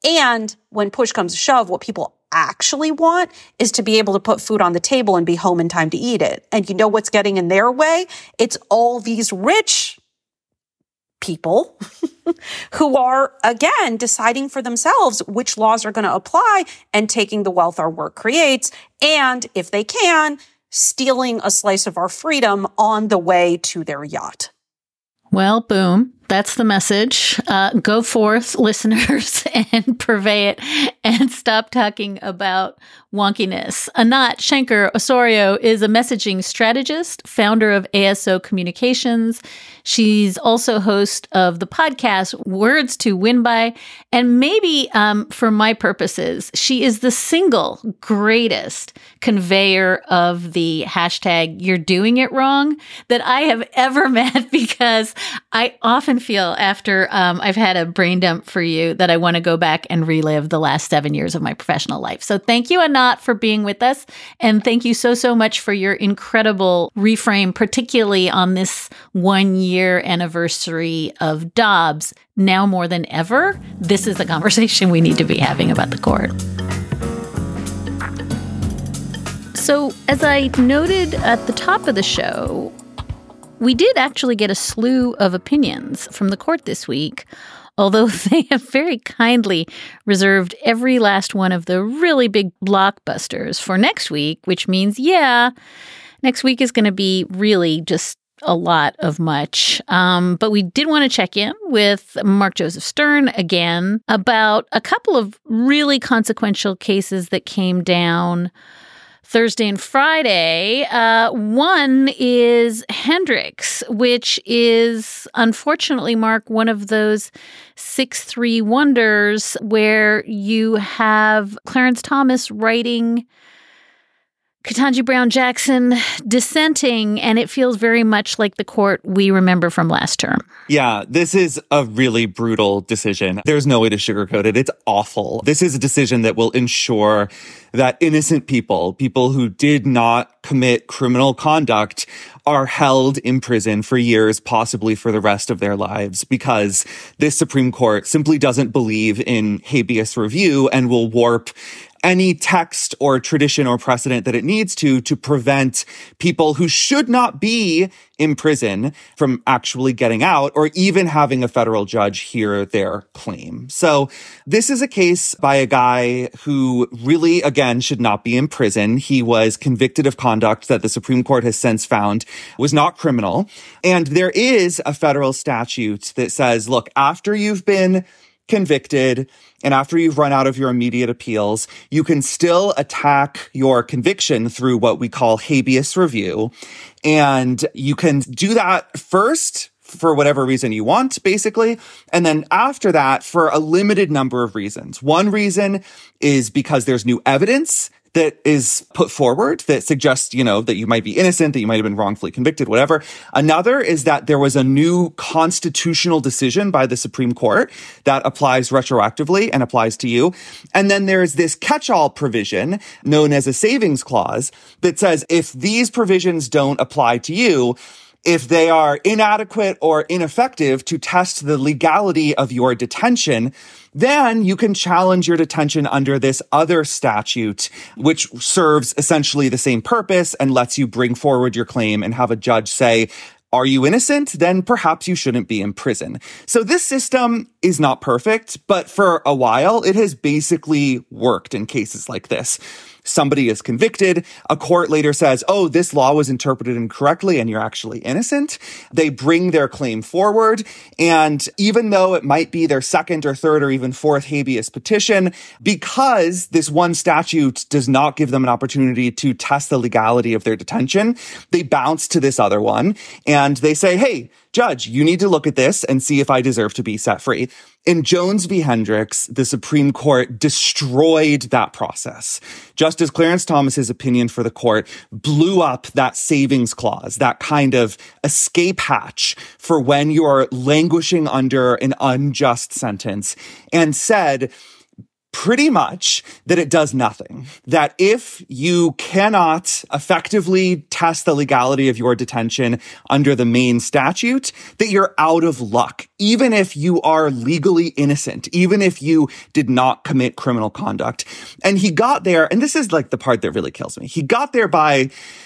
And when push comes to shove, what people actually want is to be able to put food on the table and be home in time to eat it. And you know what's getting in their way? It's all these rich people who are, again, deciding for themselves which laws are going to apply and taking the wealth our work creates. And if they can, stealing a slice of our freedom on the way to their yacht.
Well, boom. That's the message. Uh, go forth, listeners, and purvey it and stop talking about wonkiness. Anat Shenker-Osorio is a messaging strategist, founder of A S O Communications. She's also host of the podcast Words to Win By. And maybe um, for my purposes, she is the single greatest conveyor of the hashtag you're doing it wrong that I have ever met, because I often feel after um, I've had a brain dump for you that I want to go back and relive the last seven years of my professional life. So thank you, Anat, for being with us. And thank you so, so much for your incredible reframe, particularly on this one year anniversary of Dobbs. Now more than ever, this is the conversation we need to be having about the court. So as I noted at the top of the show, we did actually get a slew of opinions from the court this week, although they have very kindly reserved every last one of the really big blockbusters for next week, which means, yeah, next week is going to be really just a lot of much. Um, but we did want to check in with Mark Joseph Stern again about a couple of really consequential cases that came down Thursday and Friday. Uh, one is Hendricks, which is, unfortunately, Mark, one of those six three wonders where you have Clarence Thomas writing Ketanji Brown Jackson dissenting, and it feels very much like the court we remember from last term.
Yeah, this is a really brutal decision. There's no way to sugarcoat it. It's awful. This is a decision that will ensure that innocent people, people who did not commit criminal conduct, are held in prison for years, possibly for the rest of their lives, because this Supreme Court simply doesn't believe in habeas review and will warp any text or tradition or precedent that it needs to, to prevent people who should not be in prison from actually getting out or even having a federal judge hear their claim. So this is a case by a guy who really, again, should not be in prison. He was convicted of conduct that the Supreme Court has since found was not criminal. And there is a federal statute that says, look, after you've been convicted and after you've run out of your immediate appeals, you can still attack your conviction through what we call habeas review. And you can do that first for whatever reason you want, basically. And then after that, for a limited number of reasons. One reason is because there's new evidence that is put forward that suggests, you know, that you might be innocent, that you might have been wrongfully convicted, whatever. Another is that there was a new constitutional decision by the Supreme Court that applies retroactively and applies to you. And then there's this catch-all provision known as a savings clause that says if these provisions don't apply to you, if they are inadequate or ineffective to test the legality of your detention, then you can challenge your detention under this other statute, which serves essentially the same purpose and lets you bring forward your claim and have a judge say, are you innocent? Then perhaps you shouldn't be in prison. So this system is not perfect, but for a while, it has basically worked in cases like this. Somebody is convicted. A court later says, oh, this law was interpreted incorrectly and you're actually innocent. They bring their claim forward. And even though it might be their second or third or even fourth habeas petition, because this one statute does not give them an opportunity to test the legality of their detention, they bounce to this other one and they say, hey, judge, you need to look at this and see if I deserve to be set free. In Jones v. Hendricks, the Supreme Court destroyed that process. Justice Clarence Thomas's opinion for the court blew up that savings clause, that kind of escape hatch for when you're languishing under an unjust sentence, and said, pretty much that it does nothing. That if you cannot effectively test the legality of your detention under the main statute, that you're out of luck, even if you are legally innocent, even if you did not commit criminal conduct. And he got there, and this is like the part that really kills me. He got there by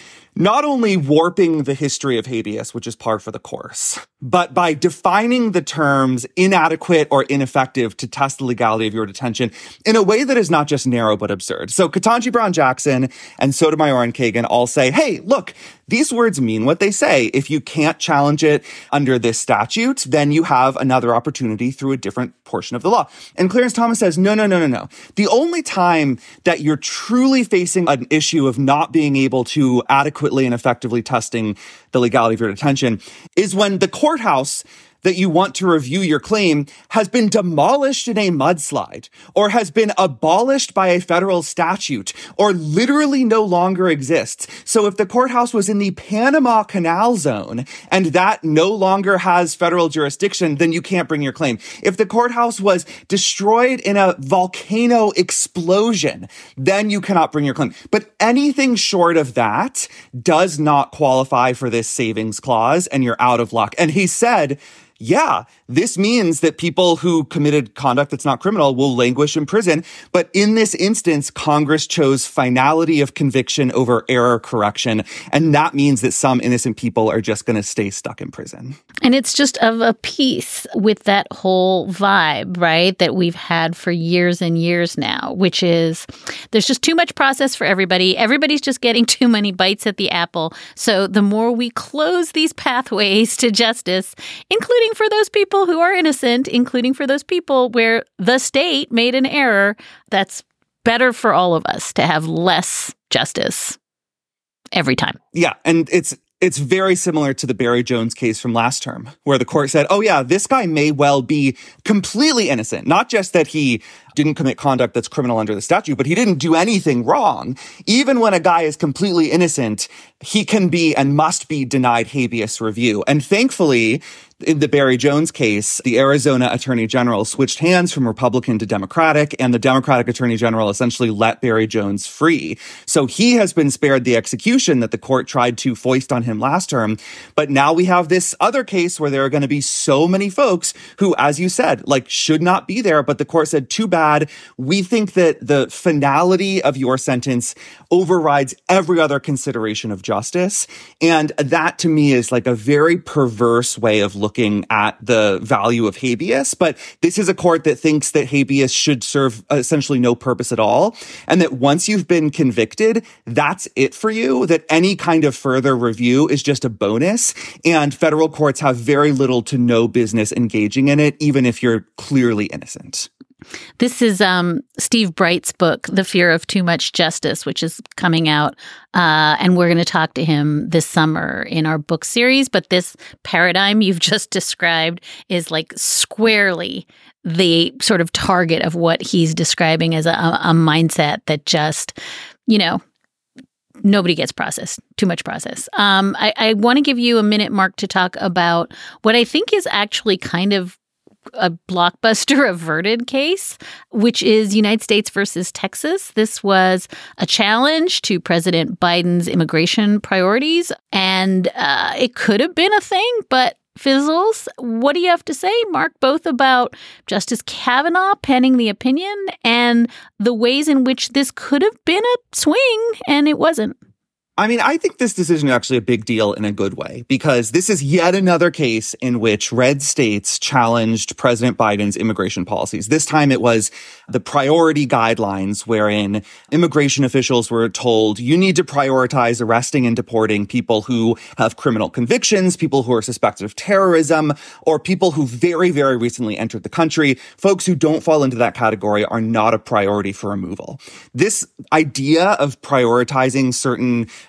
not only warping the history of habeas, which is par for the course, but by defining the terms inadequate or ineffective to test the legality of your detention in a way that is not just narrow but absurd. So Ketanji Brown Jackson and Sotomayor and Kagan all say, hey, look, these words mean what they say. If you can't challenge it under this statute, then you have another opportunity through a different portion of the law. And Clarence Thomas says, no, no, no, no, no. The only time that you're truly facing an issue of not being able to adequately and effectively testing the legality of your detention is when the courthouse that you want to review your claim has been demolished in a mudslide, or has been abolished by a federal statute, or literally no longer exists. So if the courthouse was in the Panama Canal Zone and that no longer has federal jurisdiction, then you can't bring your claim. If the courthouse was destroyed in a volcano explosion, then you cannot bring your claim. But anything short of that does not qualify for this savings clause, and you're out of luck. And he said, yeah, this means that people who committed conduct that's not criminal will languish in prison. But in this instance, Congress chose finality of conviction over error correction. And that means that some innocent people are just going to stay stuck in prison.
And it's just of a piece with that whole vibe, right, that we've had for years and years now, which is there's just too much process for everybody. Everybody's just getting too many bites at the apple. So the more we close these pathways to justice, including for those people who are innocent, including for those people where the state made an error, that's better for all of us to have less justice every time.
Yeah, and it's It's very similar to the Barry Jones case from last term, where the court said, oh yeah, this guy may well be completely innocent. Not just that he didn't commit conduct that's criminal under the statute, but he didn't do anything wrong. Even when a guy is completely innocent, he can be and must be denied habeas review. And thankfully, in the Barry Jones case, the Arizona Attorney General switched hands from Republican to Democratic, and the Democratic Attorney General essentially let Barry Jones free. So he has been spared the execution that the court tried to foist on him last term. But now we have this other case where there are going to be so many folks who, as you said, like should not be there. But the court said, too bad. We think that the finality of your sentence overrides every other consideration of justice. And that to me is like a very perverse way of looking at the value of habeas. But this is a court that thinks that habeas should serve essentially no purpose at all. And that once you've been convicted, that's it for you, that any kind of further review is just a bonus. And federal courts have very little to no business engaging in it, even if you're clearly innocent.
This is um, Steve Bright's book, The Fear of Too Much Justice, which is coming out. Uh, and we're going to talk to him this summer in our book series. But this paradigm you've just described is like squarely the sort of target of what he's describing as a, a mindset that just, you know, nobody gets processed, too much process. Um, I, I want to give you a minute, Mark, to talk about what I think is actually kind of a blockbuster averted case, which is United States versus Texas. This was a challenge to President Biden's immigration priorities, and uh, it could have been a thing, but fizzles. What do you have to say, Mark, both about Justice Kavanaugh penning the opinion and the ways in which this could have been a swing and it wasn't?
I mean, I think this decision is actually a big deal in a good way, because this is yet another case in which red states challenged President Biden's immigration policies. This time it was the priority guidelines, wherein immigration officials were told, you need to prioritize arresting and deporting people who have criminal convictions, people who are suspected of terrorism, or people who very, very recently entered the country. Folks who don't fall into that category are not a priority for removal. This idea of prioritizing certain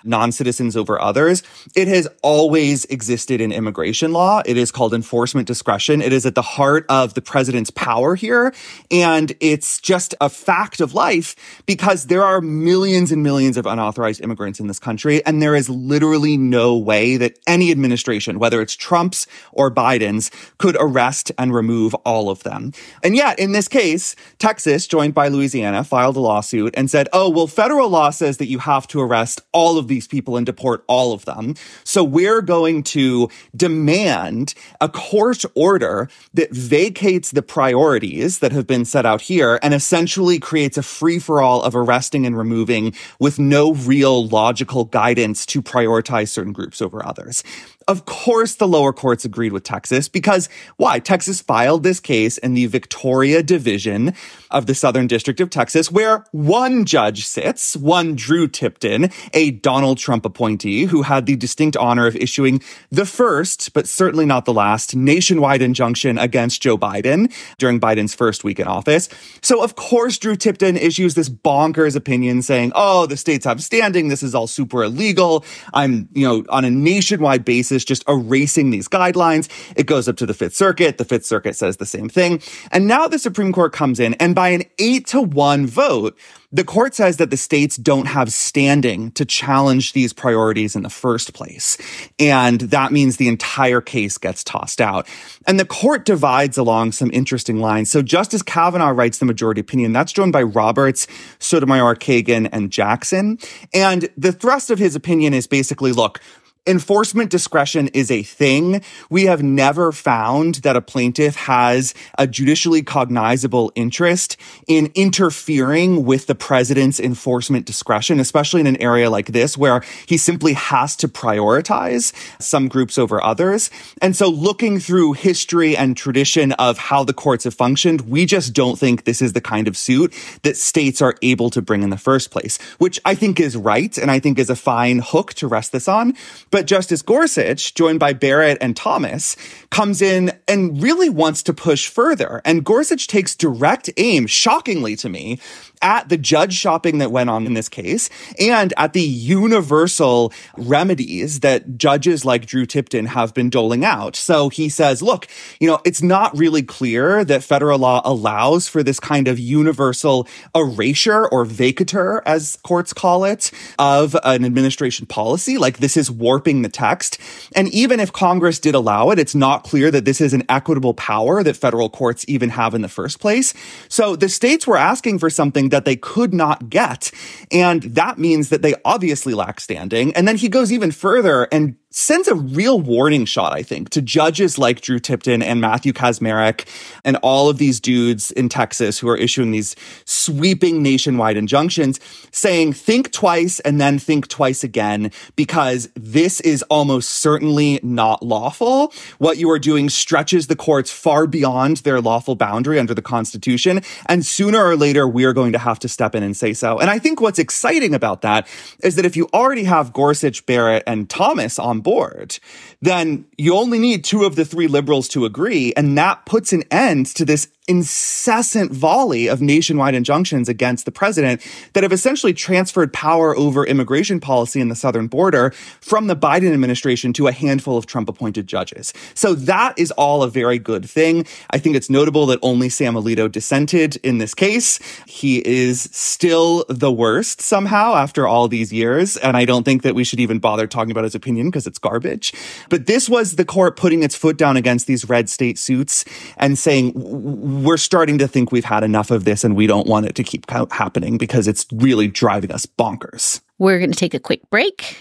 non-citizens over others. It has always existed in immigration law. It is called enforcement discretion. It is at the heart of the president's power here. And it's just a fact of life because there are millions and millions of unauthorized immigrants in this country. And there is literally no way that any administration, whether it's Trump's or Biden's, could arrest and remove all of them. And yet, in this case, Texas, joined by Louisiana, filed a lawsuit and said, oh, well, federal law says that you have to arrest all of these people and deport all of them. So we're going to demand a court order that vacates the priorities that have been set out here and essentially creates a free-for-all of arresting and removing with no real logical guidance to prioritize certain groups over others. Of course, the lower courts agreed with Texas because why? Texas filed this case in the Victoria Division of the Southern District of Texas, where one judge sits, one Drew Tipton, a Donald Trump appointee who had the distinct honor of issuing the first, but certainly not the last, nationwide injunction against Joe Biden during Biden's first week in office. So, of course, Drew Tipton issues this bonkers opinion saying, oh, the states have standing. This is all super illegal. I'm, you know, on a nationwide basis, just erasing these guidelines. It goes up to the Fifth Circuit. The Fifth Circuit says the same thing. And now the Supreme Court comes in, and by an eight to one vote, the court says that the states don't have standing to challenge these priorities in the first place. And that means the entire case gets tossed out. And the court divides along some interesting lines. So Justice Kavanaugh writes the majority opinion. That's joined by Roberts, Sotomayor, Kagan, and Jackson. And the thrust of his opinion is basically, look, enforcement discretion is a thing. We have never found that a plaintiff has a judicially cognizable interest in interfering with the president's enforcement discretion, especially in an area like this where he simply has to prioritize some groups over others. And so looking through history and tradition of how the courts have functioned, we just don't think this is the kind of suit that states are able to bring in the first place, which I think is right and I think is a fine hook to rest this on. But Justice Gorsuch, joined by Barrett and Thomas, comes in and really wants to push further. And Gorsuch takes direct aim, shockingly to me, at the judge shopping that went on in this case and at the universal remedies that judges like Drew Tipton have been doling out. So he says, look, you know, it's not really clear that federal law allows for this kind of universal erasure or vacatur, as courts call it, of an administration policy. Like, this is warping the text. And even if Congress did allow it, it's not clear that this is an equitable power that federal courts even have in the first place. So the states were asking for something that they could not get. And that means that they obviously lack standing. And then he goes even further and sends a real warning shot, I think, to judges like Drew Tipton and Matthew Kacsmaryk and all of these dudes in Texas who are issuing these sweeping nationwide injunctions, saying, think twice and then think twice again, because this is almost certainly not lawful. What you are doing stretches the courts far beyond their lawful boundary under the Constitution, and sooner or later, we are going to have to step in and say so. And I think what's exciting about that is that if you already have Gorsuch, Barrett, and Thomas on board, then you only need two of the three liberals to agree, and that puts an end to this incessant volley of nationwide injunctions against the president that have essentially transferred power over immigration policy in the southern border from the Biden administration to a handful of Trump-appointed judges. So that is all a very good thing. I think it's notable that only Sam Alito dissented in this case. He is still the worst somehow after all these years, and I don't think that we should even bother talking about his opinion because it's garbage. But this was the court putting its foot down against these red state suits and saying, we're starting to think we've had enough of this and we don't want it to keep happening because it's really driving us bonkers.
We're going to take a quick break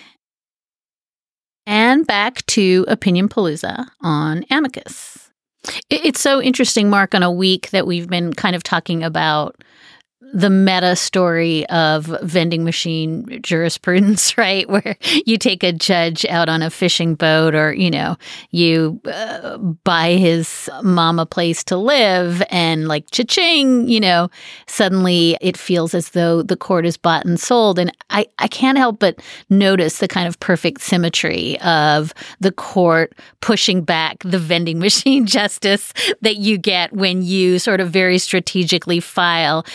and back to Opinion Palooza on Amicus. It's so interesting, Mark, on a week that we've been kind of talking about the meta story of vending machine jurisprudence, right? Where you take a judge out on a fishing boat or, you know, you uh, buy his mom a place to live and like cha-ching, you know, suddenly it feels as though the court is bought and sold. And I, I can't help but notice the kind of perfect symmetry of the court pushing back the vending machine justice that you get when you sort of very strategically file in a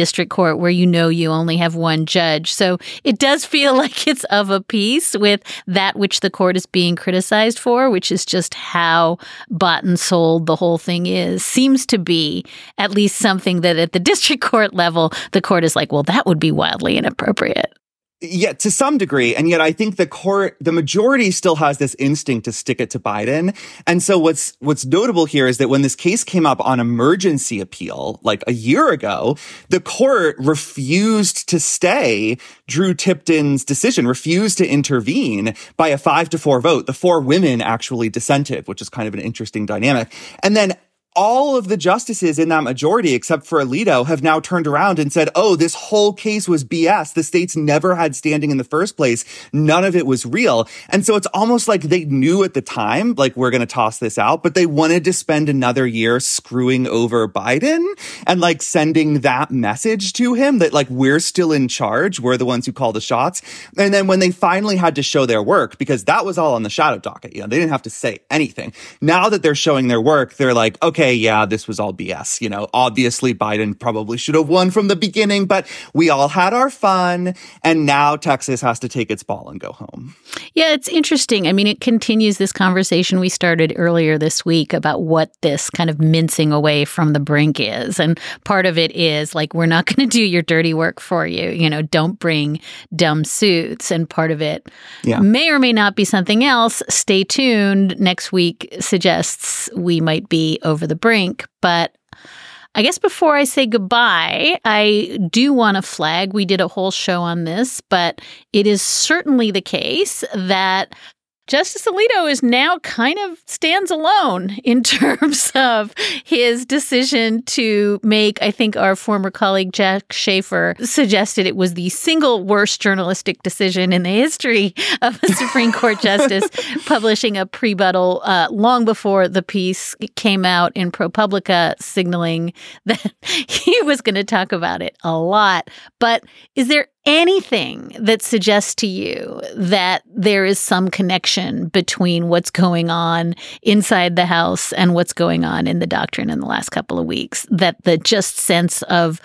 district court where you know you only have one judge. So it does feel like it's of a piece with that which the court is being criticized for, which is just how bought and sold the whole thing is. Seems to be at least something that at the district court level, the court is like, well, that would be wildly inappropriate.
Yeah, to some degree. And yet I think the court, the majority still has this instinct to stick it to Biden. And so what's, what's notable here is that when this case came up on emergency appeal, like a year ago, the court refused to stay Drew Tipton's decision, refused to intervene by a five to four vote. The four women actually dissented, which is kind of an interesting dynamic. And then all of the justices in that majority, except for Alito, have now turned around and said, oh, this whole case was B S. The states never had standing in the first place. None of it was real. And so it's almost like they knew at the time, like, we're going to toss this out, but they wanted to spend another year screwing over Biden and like sending that message to him that like, we're still in charge. We're the ones who call the shots. And then when they finally had to show their work, because that was all on the shadow docket, you know, they didn't have to say anything. Now that they're showing their work, they're like, okay, yeah, this was all B S. You know, obviously Biden probably should have won from the beginning, but we all had our fun. And now Texas has to take its ball and go home.
Yeah, it's interesting. I mean, it continues this conversation we started earlier this week about what this kind of mincing away from the brink is. And part of it is like, we're not going to do your dirty work for you. You know, don't bring dumb suits. And part of it yeah. may or may not be something else. Stay tuned. Next week suggests we might be over the brink. But I guess before I say goodbye, I do want to flag, we did a whole show on this, but it is certainly the case that Justice Alito is now kind of stands alone in terms of his decision to make, I think our former colleague Jack Schaefer suggested it was the single worst journalistic decision in the history of a Supreme Court justice, publishing a prebuttal uh, long before the piece came out in ProPublica, signaling that he was going to talk about it a lot. But is there anything that suggests to you that there is some connection between what's going on inside the House and what's going on in the doctrine in the last couple of weeks, that the just sense of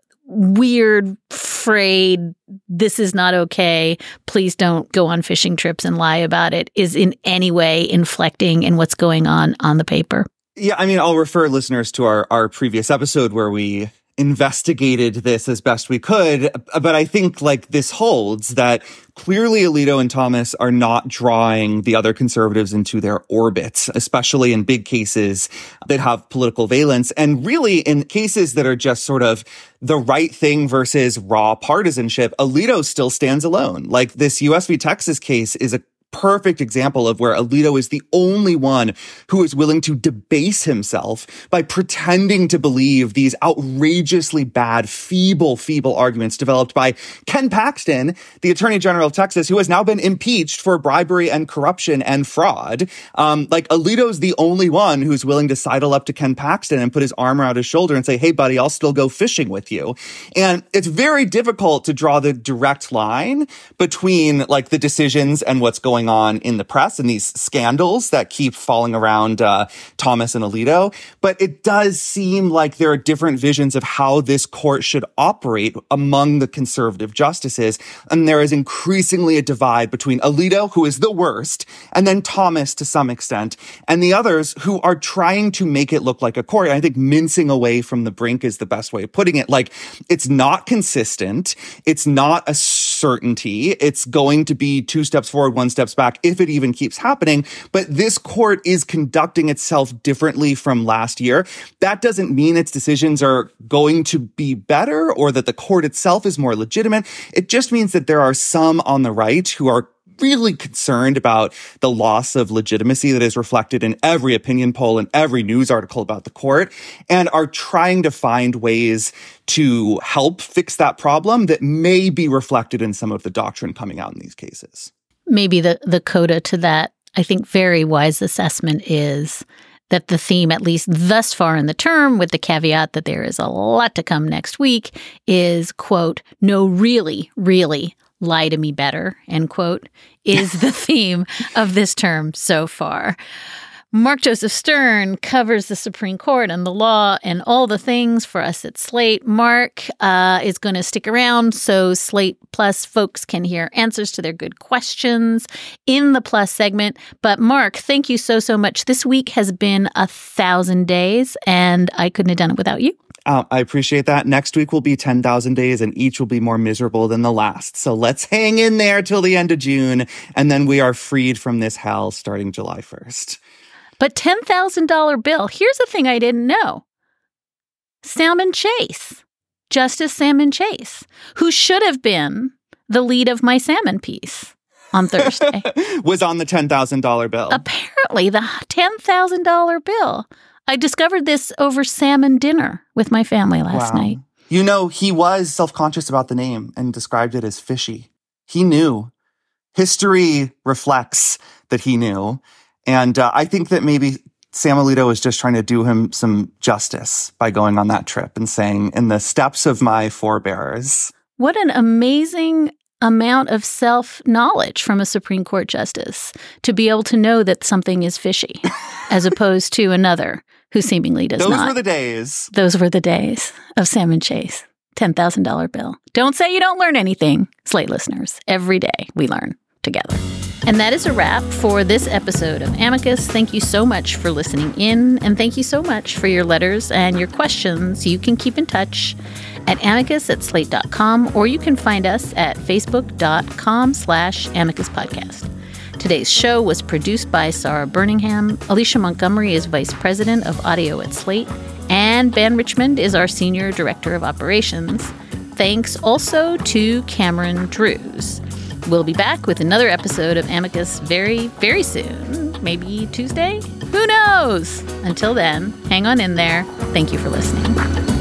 weird, frayed, this is not okay, please don't go on fishing trips and lie about it, is in any way inflecting in what's going on on the paper?
Yeah, I mean, I'll refer listeners to our, our previous episode where we investigated this as best we could. But I think like this holds that clearly Alito and Thomas are not drawing the other conservatives into their orbit, especially in big cases that have political valence. And really in cases that are just sort of the right thing versus raw partisanship, Alito still stands alone. Like this U S v. Texas case is a perfect example of where Alito is the only one who is willing to debase himself by pretending to believe these outrageously bad, feeble, feeble arguments developed by Ken Paxton, the Attorney General of Texas, who has now been impeached for bribery and corruption and fraud. Um, like Alito's the only one who's willing to sidle up to Ken Paxton and put his arm around his shoulder and say, hey, buddy, I'll still go fishing with you. And it's very difficult to draw the direct line between like the decisions and what's going on in the press and these scandals that keep falling around uh, Thomas and Alito. But it does seem like there are different visions of how this court should operate among the conservative justices. And there is increasingly a divide between Alito, who is the worst, and then Thomas to some extent, and the others who are trying to make it look like a court. And I think mincing away from the brink is the best way of putting it. Like, it's not consistent. It's not a certainty. It's going to be two steps forward, one step back, if it even keeps happening. But this court is conducting itself differently from last year. That doesn't mean its decisions are going to be better or that the court itself is more legitimate. It just means that there are some on the right who are really concerned about the loss of legitimacy that is reflected in every opinion poll and every news article about the court, and are trying to find ways to help fix that problem that may be reflected in some of the doctrine coming out in these cases.
Maybe the, the coda to that, I think, very wise assessment is that the theme, at least thus far in the term, with the caveat that there is a lot to come next week, is, quote, no, really, really, lie to me better, end quote, is the theme of this term so far. Mark Joseph Stern covers the Supreme Court and the law and all the things for us at Slate. Mark uh, is going to stick around so Slate Plus folks can hear answers to their good questions in the Plus segment. But Mark, thank you so, so much. This week has been a thousand days, and I couldn't have done it without you.
Uh, I appreciate that. Next week will be ten thousand days, and each will be more miserable than the last. So let's hang in there till the end of June, and then we are freed from this hell starting July first.
But ten thousand dollars bill, here's the thing I didn't know. Salmon Chase, Justice Salmon Chase, who should have been the lead of my salmon piece on Thursday.
was on the ten thousand dollars bill.
Apparently, the ten thousand dollars bill. I discovered this over salmon dinner with my family last
wow.
night.
You know, he was self-conscious about the name and described it as fishy. He knew. History reflects that he knew. And uh, I think that maybe Sam Alito was just trying to do him some justice by going on that trip and saying, in the steps of my forebears.
What an amazing amount of self-knowledge from a Supreme Court justice to be able to know that something is fishy as opposed to another who seemingly does
Those
not.
Those were the days.
Those were the days of Salmon Chase. ten thousand dollars bill. Don't say you don't learn anything, Slate listeners. Every day we learn together. And that is a wrap for this episode of Amicus. Thank you so much for listening in, and thank you so much for your letters and your questions. You can keep in touch at amicus at slate dot com, or you can find us at facebook.com slash amicus podcast. Today's show was produced by Sarah Birmingham. Alicia Montgomery is Vice President of Audio at Slate, and Ben Richmond is our Senior Director of Operations. Thanks also to Cameron Drews. We'll be back with another episode of Amicus very, very soon. Maybe Tuesday? Who knows? Until then, hang on in there. Thank you for listening.